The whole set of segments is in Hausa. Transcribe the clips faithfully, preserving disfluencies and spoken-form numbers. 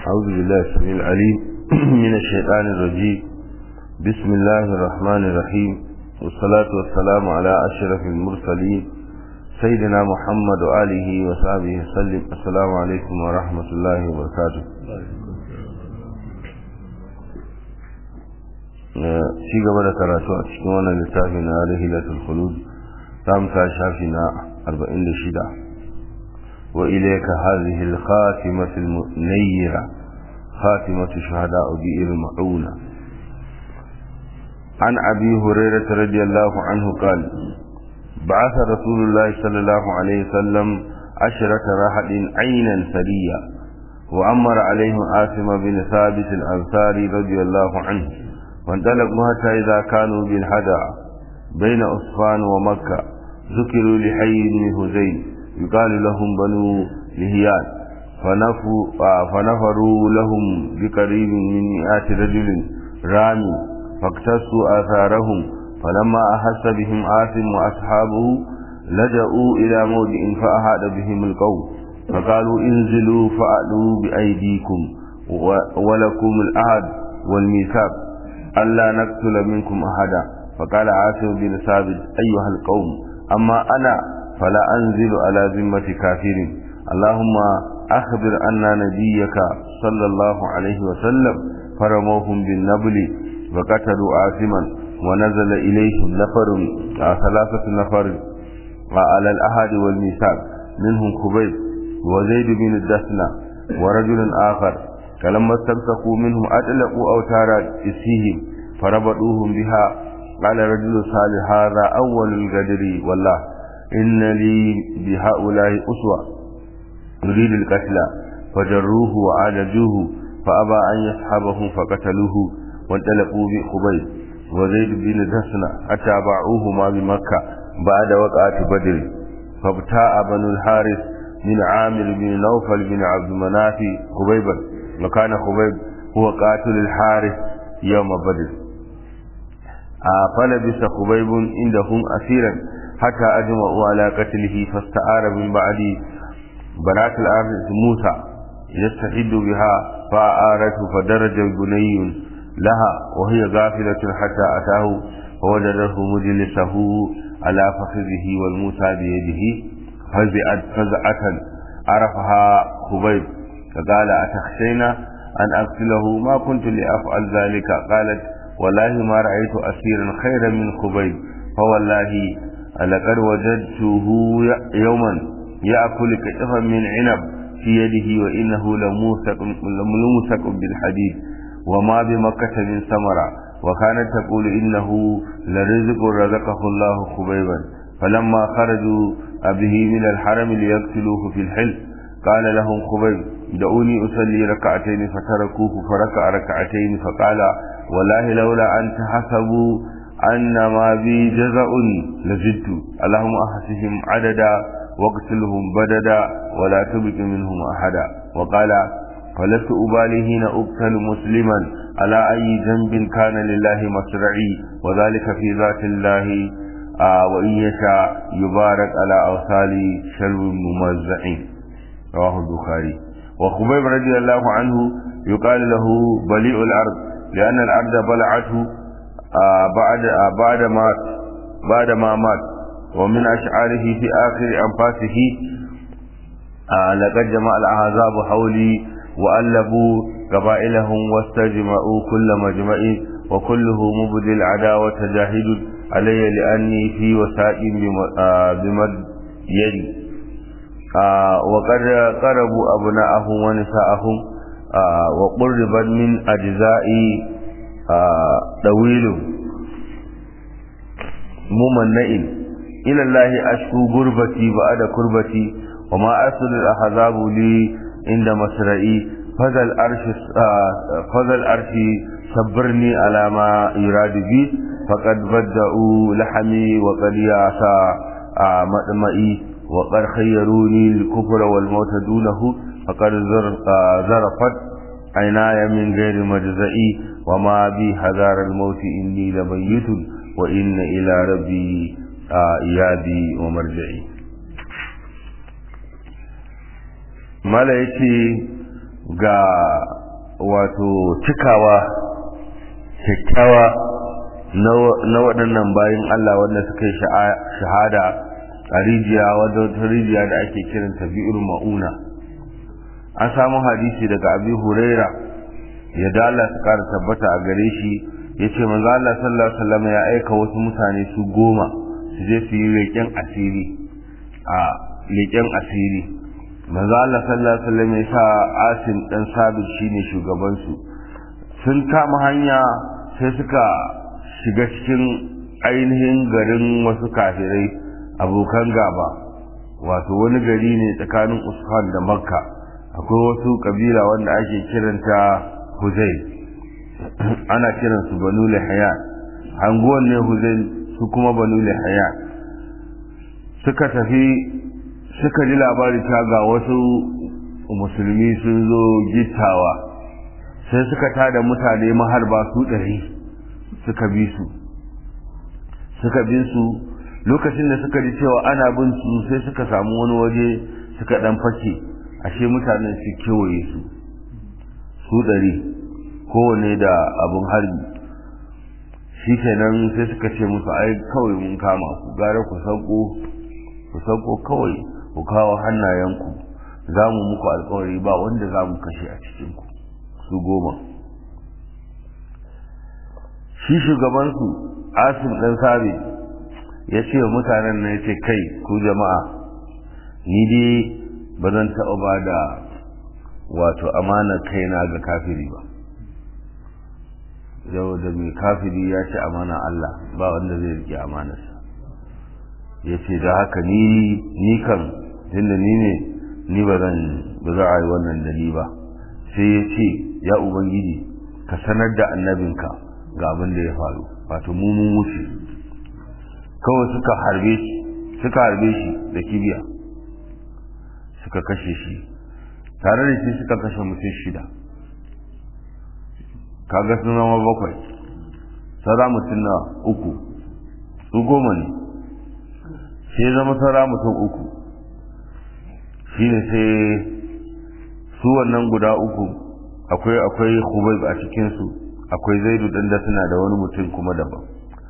أعوذ بالله السميع العليم من الشيطان الرجيم. بسم الله الرحمن الرحيم، والصلاة والسلام على أشرف المرسلين سيدنا محمد وآله وصحبه وسلم. السلام عليكم ورحمة الله وبركاته. ci gaba da karatu a cikin wannan littafin na Rihilatul Khulud, zamu ta shafi na arba'in da shida. wa ilayka hadhihi al-khatimatu al-munayyira khatimatu shuhada'i bi'r ma'una. an abi hurairah radiyallahu anhu qala بعث رسول الله صلى الله عليه وسلم عشرة رهط عينا سريا وأمر عليهم عاصم بن ثابت الأنصاري رضي الله عنه، وانطلقوا حتى إذا كانوا بالحدع بين أصفان ومكة ذكروا لحي بن هزيل يقال لهم بنو لهيان، فنفروا لهم بقريب من مئات رجل رامي فاقتصوا آثارهم. فلما أحس بهم عاصم وأصحابه لجأوا إلى موضع فأحاط بهم القوم فقالوا انزلوا فأعلوا بأيديكم ولكم العهد والميثاق ألا نقتل منكم أحدا. فقال عاصم بن ثابت أيها القوم أما أنا فلا أنزل على ذمة كافر، اللهم أخبر أن نبيك صلى الله عليه وسلم فرموهم بالنبل وقتلوا عاصما، ونزل إليهم نفر ثلاثة نفر على الأحد والميثاق منهم خبيب وزيد بن الدسنة ورجل آخر، فلما استمسكوا منهم أطلقوا أوتار إسيهم فربطوهم بها. قال رجل صالح هذا أول الغدر والله إن لي بهؤلاء أسوة يريد القتل، فجروه وعالجوه فأبى أن يصحبهم فقتلوه، وانطلقوا بخبيب وزيد بن دسنة حتى باعوهما بمكة بعد وقعة بدر. فابتاع بنو الحارث من عامر بن نوفل بن عبد مناف خبيبا، وكان خبيب هو قاتل الحارث يوم بدر. فلبس خبيب عندهم أسيرا حتى أجمعوا على قتله، فاستعار من بعد بنات الأرض موسى يستحد بها فأعارته، فدرج بني لها وهي غافلة حتى أتاه فوجده مجلسه على فخذه والموسى بيده فزعت فزعة عرفها خبيب فقال أتخشينا أن أقتله؟ ما كنت لأفعل ذلك. قالت والله ما رأيت أسيرا خيرا من خبيب، فوالله لقد وجدته يوما يأكل كتفا من عنب في يده وإنه لموثق بالحديد وما بمكة من ثمرة، وكانت تقول إنه لرزق رزقه الله خبيبا. فلما خرجوا به من الحرم ليقتلوه في الحل قال لهم خبيب دعوني أصلي ركعتين، فتركوه فركع ركعتين فقال والله لولا أن تحسبوا أن ما بي جزاء لزدت، اللهم أحسهم عددا واقتلهم بددا ولا تبق منهم أحدا. وقال فلست أبالي حين أقتل مسلما على أي ذنب كان لله مصرعي، وذلك في ذات الله آه وإن يشاء يبارك على أوصال شلو ممزعين. رواه البخاري. وخبيب رضي الله عنه يقال له بليء الأرض لأن الأرض بلعته آه بعد آه بعد ما بعد ما مات. ومن أشعاره في آخر أنفاسه آه لقد جمع الأحزاب حولي وألبوا قبائلهم واستجمعوا كل مجمع، وكله مبدي العداوة جاهد علي لأني في وسائل بمد يدي. آه وقد قربوا أبناءهم ونساءهم آه وقربت من أجزاء آه طويل ممنئ إلى الله أشكو غربتي بعد كربتي، وما أصل الأحزاب لي عند مسرعي. فذا الأرش فذا الأرش صبرني على ما يراد بي، فقد بدأوا لحمي وقد يعصى مدمئي، وقد خيروني الكفر والموت دونه، فقد زرفت عيناي من غير مجزئي، وما بي حذار الموت إني لميت، وإن إلى ربي إيابي ومرجعي. mala yace ga wato cikawa kyakkyawa na waɗannan bayan Allah wanda suka yi shahada a rijiya wadda wata rijiya da ake kiranta bi'ir ma'una. An samu hadisi daga Abi Huraira yadda Allah su kara tabbata a gare shi yace manzo Allah sallallahu alaihi wasallam ya aika wasu mutane su goma su je su yi leƙen asiri a leƙen asiri. Manzo Allah sallallahu alaihi wasallam ya sa Asim dan Sabit shine shugaban su. Sun kama hanya sai suka shiga cikin ainihin garin wasu kafirai abokan gaba, wato wani gari ne tsakanin Usfan da Makka. Akwai wasu kabila wanda ake kiranta Huzayl, ana kiransu Banu Lihyan. Hanguwan ne Huzayl, su kuma Banu Lihyan. Suka tafi suka ji labari ta ga wasu musulmi sun zo gittawa, sai suka tada mutane maharba su ɗari suka bi su suka bin su lokacin da suka ji cewa ana bin su sai suka samu wani waje suka dan fake, ashe mutanen su kewaye su su ɗari kowane da abun harbi. Shi kenan sai suka ce musu ai kawai mun kama ku, gara ku sauko ku sauko kawai ku kawo hannayenku, za mu muku alkawari ba wanda za mu kashe a cikinku. Su goma. Shi shugabansu Asim ɗan Sabi ya ce wa mutanen na ya ce kai ku jama'a, ni dai ba zan taɓa ba da wato amanar kaina ga kafiri ba. Yau da mai kafiri ya ce amana Allah ba wanda zai rike amanarsa. Ya ce da haka ni ni kan tunda ni ne ni ba zan ba za a yi wannan da ni ba. Sai ya ce ya Ubangiji ka sanar da annabinka ga abin da ya faru, wato mu mun wuce. Kawai suka harbe shi suka harbe shi da kibiya suka kashe shi, tare da shi suka kashe mutum shida. Kaga sun zama bakwai, saura mutum na uku, su goma ne, sai zama saura mutum uku. Shi ne sai su wannan guda uku akwai akwai Khubayb a cikinsu, akwai Zaidu dan da suna da wani mutum kuma daban.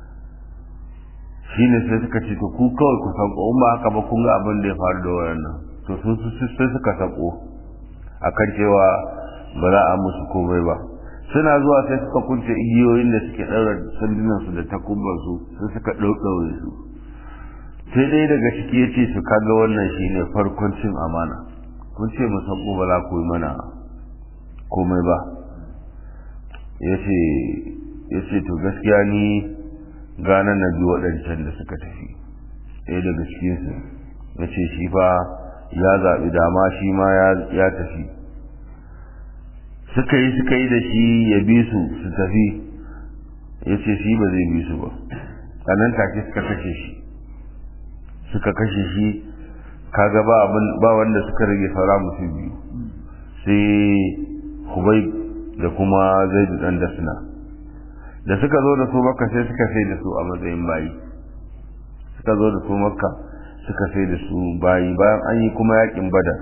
Shi ne sai suka ce to ku kawai ku sako, in ba haka ba kun ga abin da ya faru da wannan. To sun sai suka sako akan cewa ba za a musu komai ba. Suna zuwa sai suka kunce igiyoyin da suke ɗaura sandunansu da takubansu sai suka ɗauɗaure su. Sai dai daga ciki ya ce su kaga wannan shi ne farkon cin amana, kun ce mu sako ba za ku yi mana komai ba. Ya ce to gaskiya ni gane na bi waɗancan da suka tafi. Ɗaya daga cikinsu ya ce shi fa ya zaɓi dama shi ma ya tafi. Suka yi suka yi da shi ya bi su su tafi, ya ce shi ba zai bi su ba. A nan take suka kashe shi suka kashe shi kaga ba ba wanda suka rage saura mutum biyu, sai Khubayb da kuma Zaid dan Dasna. Da suka zo da su Makka sai suka sai da su a matsayin bayi. Suka zo da su Makka suka sai da su bayi bayan an yi kuma yakin Badar.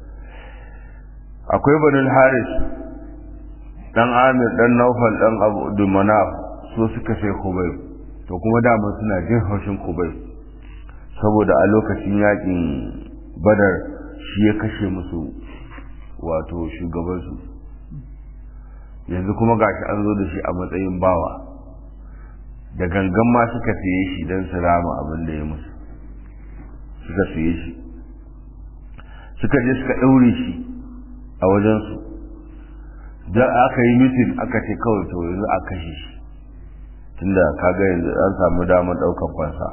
Akwai Banu Haris dan Amir dan Naufal dan Abu Manaf so suka sai Khubayb, to kuma dama suna jin haushin Khubayb saboda a lokacin yakin Badar shi ya kashe musu wato shugabansu. Yanzu kuma gashi an zo da shi a matsayin bawa, da gangan ma suka siye shi don su rama abin da ya musu. Suka siye shi suka je suka ɗaure shi a wajensu. Da aka yi mitin aka ce kawai to yanzu a kashe shi, tunda kaga yanzu an samu damar ɗaukar fansa.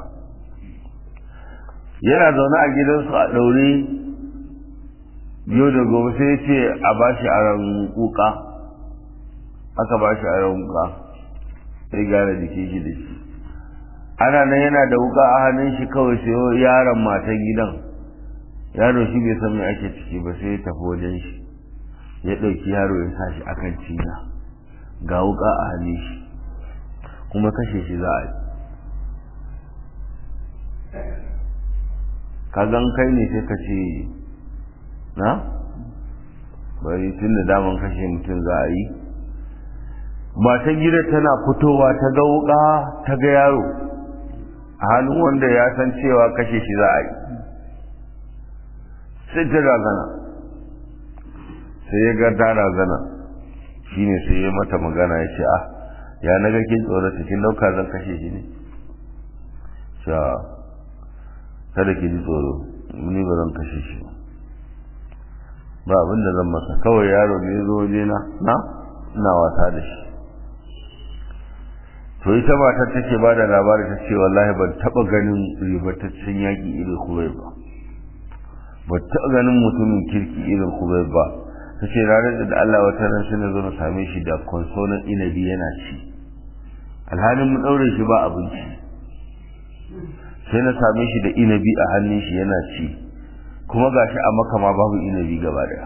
Yana zaune a gidansu a ɗaure, yau da gobe sai ya ce a ba shi aron wuka. Aka ba shi aron wuka sai gara jikin shi da shi. Ana nan yana da wuka a hannun shi, kawai sai yaron matan gidan, yaro shi bai san me ake ciki ba, sai ya tafi wajen shi ya ɗauki yaro ya sa shi akan cinya, ga wuka a hannun shi kuma kashe shi za a yi. Ka gan kai ne sai ka ce na bari tun da daman kashe mutum za a yi. Matan gidan tana fitowa ta ga wuka ta ga yaro a hannun wanda ya san cewa kashe shi za a yi, sai ta razana, sai ya ga ta razana shi ne sai ya mata magana ya ce ah ya na ga kin tsoro cikin dauka zan kashe shi ne, sha kada ki ji tsoro ni ba zan kashe shi ba abin da zan masa, kawai yaro ne ya zo waje na na ina wasa da shi. To ita matar take ba da labari ta ce wallahi ban taba ganin ribataccen yaki irin Khubayb ba, ban taba ganin mutumin kirki irin Khubayb ba. Ta ce ranar da Allah wata ran sai na zo na same shi da konsonan inabi yana ci, alhalin mu daure shi ba abinci, sai na same shi da inabi a hannun shi yana ci, kuma gashi a Makka ma babu inabi gaba daya.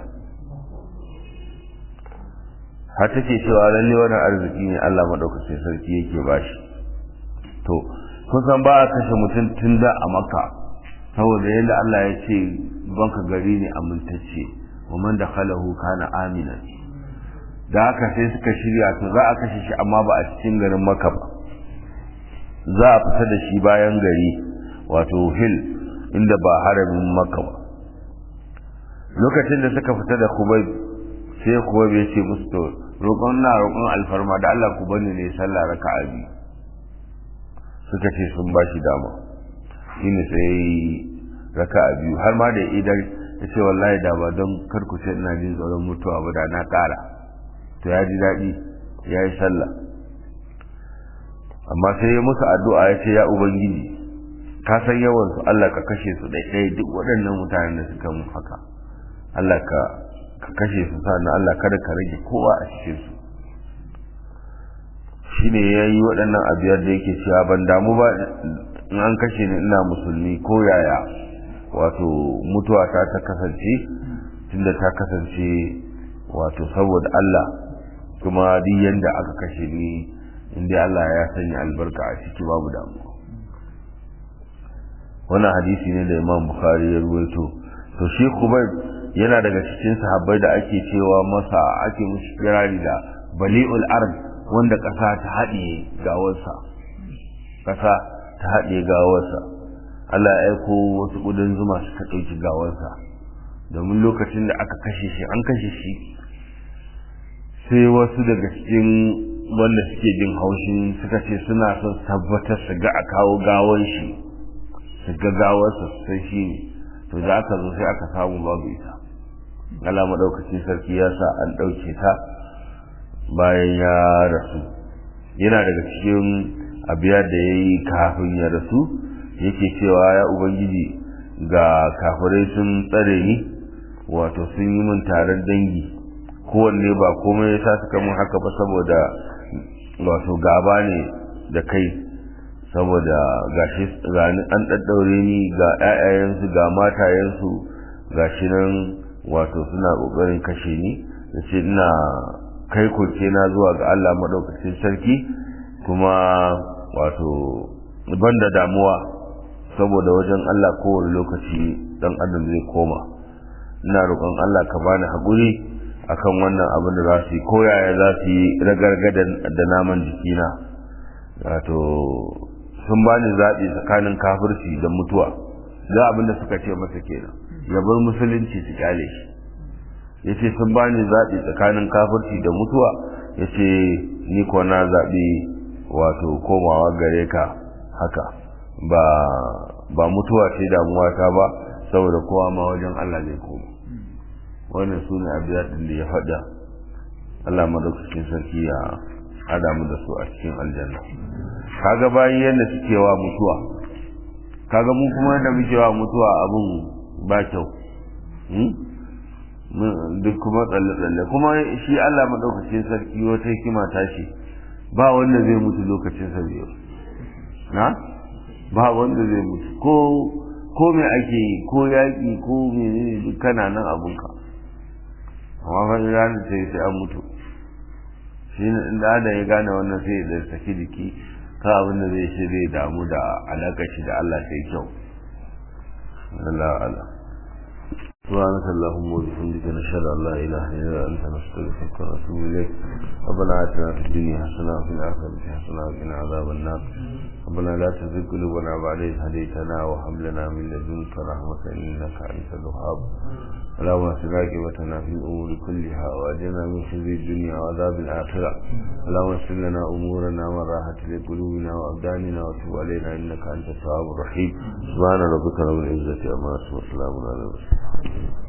har take cewa lalle wannan arziki ne Allah madaukakin sarki yake bashi. To kun san ba a kashe mutum tun da a Makka saboda yadda Allah ya ce banka gari ne amintacce, wa man dakhalahu kana aminan. Da haka sai suka shirya to za a kashe shi amma ba a cikin garin Makka ba, za a fita da shi bayan gari wato hil inda ba haramin Makka ba. Lokacin da suka fita da Khubayb sai Khubayb ya ce musu to roƙon na roƙon alfarma da Allah ku bani ne sallah raka'a biyu. Suka ce sun ba shi dama, shine sai raka'a biyu har ma da idan ya ce wallahi da ba don kar ku ce ina jin tsoron mutuwa ba da na ƙara. To ya ji daɗi ya yi sallah, amma sai ya musu addu'a ya ce ya ubangiji ka san yawansu Allah ka kashe su ɗaiɗai duk waɗannan mutanen da suka mun haka, Allah ka ka kashe su sannan Allah kada ka rage kowa a cikin su. Shine yayi waɗannan abiyar da yake cewa ban damu ba in an kashe ni ina musulmi ko yaya, wato mutuwa ta ta kasance tunda ta kasance wato saboda Allah, kuma duk yanda aka kashe ni inda Allah ya sanya albarka a ciki babu damuwa. Wannan hadisi ne da Imam Bukhari ya ruwaito. To shi Khubayb yana daga cikin sahabbai da ake cewa masa ake mushi kirari da bali'ul ard, wanda ƙasa ta haɗiye gawarsa, ƙasa ta haɗiye gawarsa. Allah ya aiko wasu ƙudan zuma suka ɗauki gawarsa, domin lokacin da aka kashe shi an kashe shi sai wasu daga cikin wanda suke jin haushin suka ce suna son tabbatar su ga a kawo gawar shi, su ga gawarsa sai shi ne. To da aka zo sai aka samu babu ita, Allah madaukakin sarki ya sa an ɗauke ta bayan ya rasu. Yana daga cikin abiya da ya yi kafin ya rasu yake cewa ya ubangiji ga kafirai sun tsare ni, wato sun yi min taron dangi, kowanne ba komai ya sa suka mun haka ba saboda wato gaba ne da kai, saboda gashi gani an daddaure ni ga ƴaƴayensu ga matayensu gashi nan wato suna kokarin kashe ni. Yace ina kai koke na zuwa ga Allah madaukakin sarki, kuma wato banda damuwa saboda wajen Allah kowane lokaci dan adam zai koma. Ina roƙon Allah ka bani haƙuri akan wannan abin da za su yi, ko yaya za su yi ragargadan da naman jikina. Wato sun bani zaɓi tsakanin kafirci da mutuwa, za abin da suka ce masa kenan, ya bar musulunci su kyale shi. Yace sun bani zaɓi tsakanin kafirci da mutuwa, yace ni ko na zaɓi wato komawa gare ka haka, ba ba mutuwa ce damuwa ta ba, saboda kowa ma wajen Allah zai koma. Wannan sune abiyat da ya faɗa. Allah madaukakin sarki ya hada mu da su a cikin aljanna. Kaga bayan yadda suke wa mutuwa, kaga mu kuma yadda muke wa mutuwa abun ba kyau, duk kuma tsalle-tsalle. Kuma shi Allah madaukakin sarki wata hikima ta shi, ba wanda zai mutu lokacin sa biyu, na ba wanda zai mutu ko ko me ake yi, ko yaƙi ko menene duk kana nan abunka, amma fa ranar sai sai an mutu. Shi ne inda da ya gane wannan sai da saki jiki, ka abin da zai shi zai damu da alaƙar shi da Allah sai kyau. Allah Allah. سبحانك اللهم وبحمدك نشهد ان لا اله الا انت نستغفرك ونتوب اليك ربنا آتنا في الدنيا حسنه وفي الاخره حسنه وقنا عذاب النار ربنا لا تزغ قلوبنا بعد إذ هديتنا وهب لنا من لدنك رحمه انك انت الوهاب اللهم اصلح عاقبتنا في الامور كلها واجرنا من خزي الدنيا وعذاب الاخره اللهم اغفر لنا امورنا وراحه لقلوبنا وابداننا وتب علينا انك انت التواب الرحيم سبحان ربك رب العزه عما يصفون وسلام على المرسلين